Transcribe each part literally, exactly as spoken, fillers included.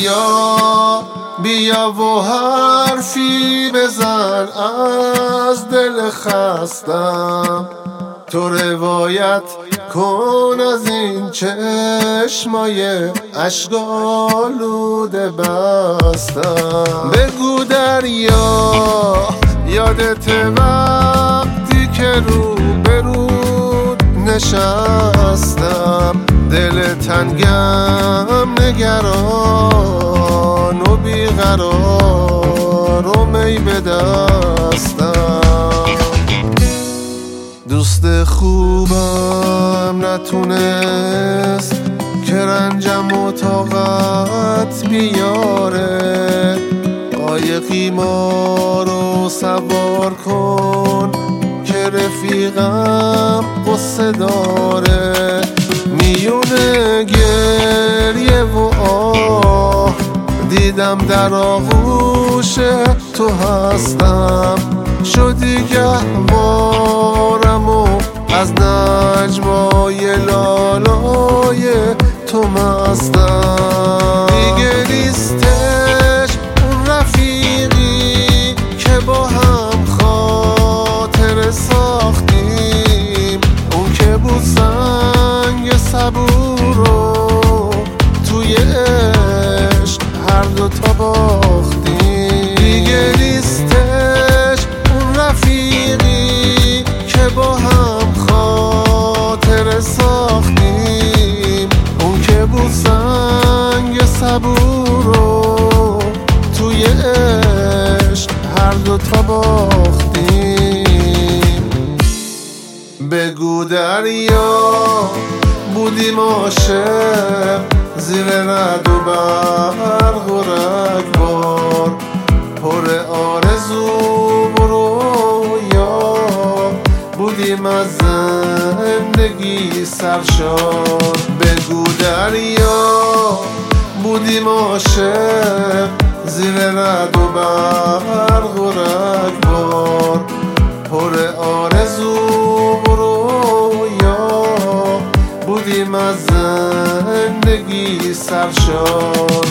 دریا بیا و حرفی بزن از دل خستم، تو روایت کن از این چشمای اشک‌آلوده بستم. بگو دریا یادت وقتی که رو به رو نشستم، دل تنگم نگران و بیقرار و می به دستم. دوست خوبم نتونست که رنجم و طاقت بیاره، قایقی ما رو سوار کن که رفیقم قصه داره. میونه گریه و آه دیدم در آغوش تو هستم، شدی گهوارم و از نجمای لالای تو مستم. دیگه نیستش اون رفیقی که با هم خاطر ساختیم، اون که بود سنگ صبور رو توی عشق هر دوتا باختیم. دیگه نیستش اون رفیقی که با هم خاطر ساختیم، اون که بود سنگ صبور رو توی عشق هر دوتا باختیم. بگو دریا بودیم عاشق زیر رعد و برق و رگبار، پر آرزو و رویا بودیم از زندگی سرشار. بگو دریا بودیم عاشق زیر رعد و برق و رگبار، پر آرزو و رویا بودیم از زندگی سرشار.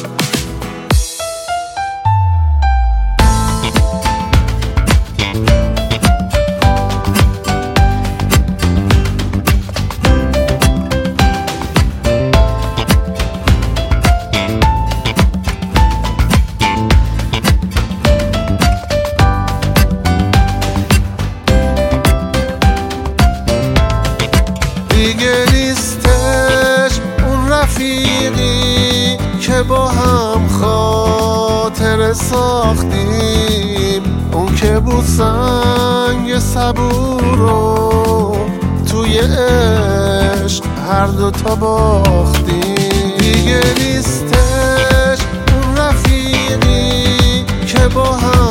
دیگه نیستش اون رفیقی که با هم خاطر ساختیم، اون که بود سنگ صبور رو توی عشق هر دوتا باختیم. دیگه نیستش اون رفیقی که با هم